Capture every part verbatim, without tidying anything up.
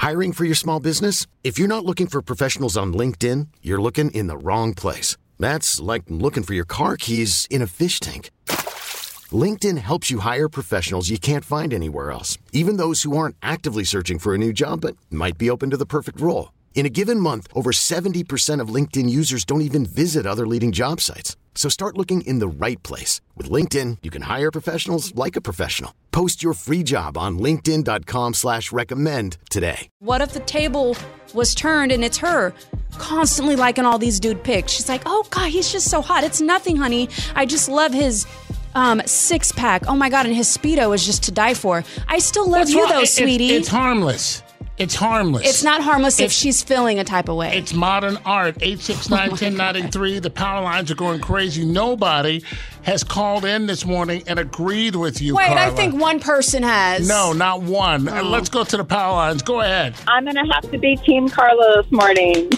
Hiring for your small business? If you're not looking for professionals on LinkedIn, you're looking in the wrong place. That's like looking for your car keys in a fish tank. LinkedIn helps you hire professionals you can't find anywhere else, even those who aren't actively searching for a new job but might be open to the perfect role. In a given month, over seventy percent of LinkedIn users don't even visit other leading job sites. So start looking in the right place. With LinkedIn, you can hire professionals like a professional. Post your free job on linkedin.com slash recommend today. What if the table was turned and it's her constantly liking all these dude pics? She's like, oh, God, he's just so hot. It's nothing, honey. I just love his um, six-pack. Oh, my God, and his Speedo is just to die for. I still love What's you, wrong? though, It's, sweetie. it's harmless. It's harmless. It's not harmless if It's- she's feeling a type of way. It's modern art. eight six nine, one oh nine three. The power lines are going crazy. Nobody has called in this morning and agreed with you, Wait, Carla. I think one person has. No, not one. Oh. Uh, Let's go to the power lines. Go ahead. I'm going to have to be Team Carla this morning.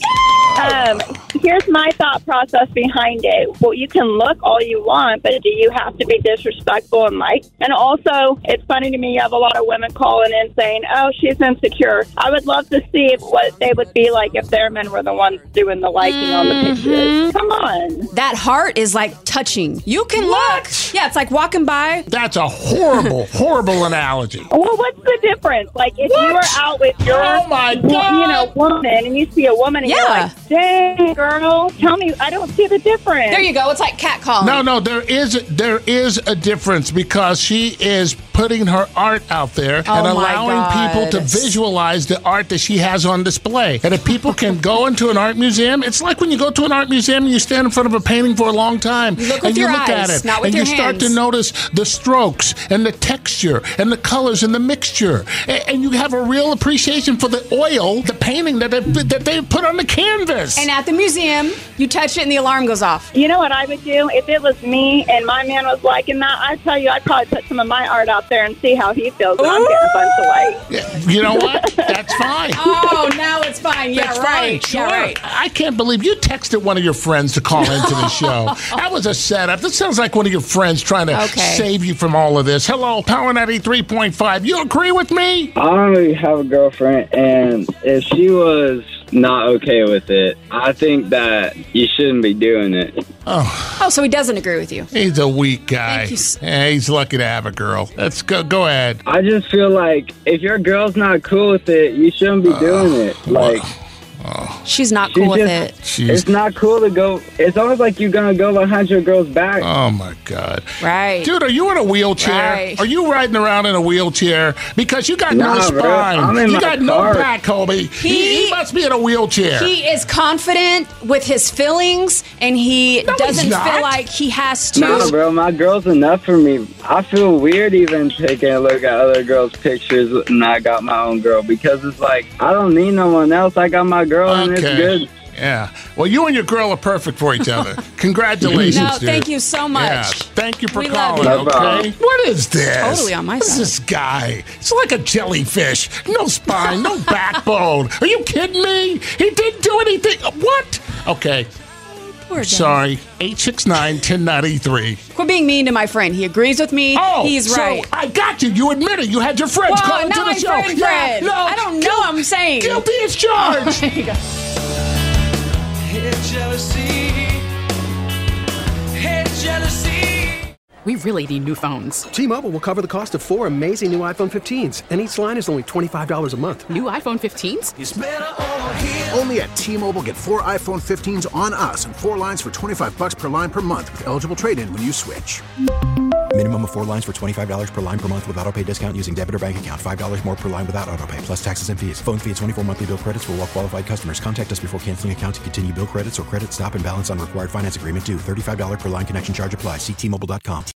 um, here's my thought process behind it. Well, you can look all you want, but do you have to be disrespectful and like? And also, it's funny to me, you have a lot of women calling in saying, oh, she's insecure. I would love to see if, what they would be like if their men were the ones doing the liking mm-hmm. on the pictures. Come on. That heart is like touching. You can What? look. Yeah, it's like walking by. That's a horrible, horrible analogy. Well, what's the difference? Like, if What? you were out with your, Oh, my God. you know, woman, and you see a woman, and Yeah. you're like, dang, girl, tell me, I don't see the difference. There you go. It's like catcalling. No, no, there is there is a difference because she is putting her art out there Oh, and my allowing God. people to visualize the art that she has on display. And if people can go into an art museum, it's like when you go to an art museum and you stand in front of a painting for a long time. You look with and you your look eyes, at it not with and your you start to hands. notice the strokes and the texture and the colors and the mixture. And, and you have a real appreciation for the oil, the painting that they, that they put on the canvas. And at the museum, you touch it and the alarm goes off. You know what I would do? If it was me and my man was liking that, I'd tell you I'd probably put some of my art out there and see how he feels. And I'm getting a bunch of likes. Yeah, you know what? That's fine. Oh, now it's fine. Yeah, That's right. fine. Sure. Yeah, right. I can't believe you texted one of your friends to call into the show. That was a setup. That sounds like one of your friends trying to Okay. save you from all of this. Hello, Power ninety-three point five. You agree with me? I have a girlfriend, and if she was not okay with it, I think that you shouldn't be doing it. Oh, Oh, so he doesn't agree with you. he's a weak guy. Thank you, s- Yeah, he's lucky to have a girl. Let's go. Go ahead. I just feel like if your girl's not cool with it, you shouldn't be doing it. Like, She's not She cool with just- it. Jeez. it's not cool to go. It's almost like you're gonna go behind your girl's back. Oh my God, Right. dude, are you in a wheelchair? Right. Are you riding around in a wheelchair? Because you got no Nah, bro. spine. I'm in You my got no car. back, Kobe. He, He- he must be in a wheelchair. He is confident with his feelings, and he No, doesn't he's not. feel like he has to. Nah, bro, my girl's enough for me. I feel weird even taking a look at other girls' pictures and I got my own girl because it's like, I don't need no one else. I got my girl and it's good. Yeah. Well, you and your girl are perfect for each other. Congratulations, No, dude. thank you so much. Yeah. Thank you for We love calling, you. No okay? problem. What is this? Totally on my What is side. this guy? It's like a jellyfish. No spine, no backbone. Are you kidding me? He didn't do anything. What? Okay. Poor guy. Sorry. eight six nine, one oh nine three. Quit being mean to my friend. He agrees with me. Oh, He's so right. I got you. You admit it. You had your friends Well, call into not the my show. friend, Yeah, friend. no, I don't know. I'm saying. Guilty as charged. There you go. Hey, jealousy. Hey, jealousy. We really need new phones. T-Mobile will cover the cost of four amazing new iPhone fifteens, and each line is only twenty-five dollars a month. New iPhone fifteens? It's better over here. Only at T-Mobile, get four iPhone fifteens on us and four lines for twenty-five bucks per line per month with eligible trade-in when you switch. Minimum of four lines for twenty-five dollars per line per month with autopay discount using debit or bank account. five dollars more per line without autopay, plus taxes and fees. Phone fee at twenty-four monthly bill credits for well-qualified customers. Contact us before canceling account to continue bill credits or credit stop and balance on required finance agreement due. thirty-five dollars per line connection charge applies. See T Mobile dot com.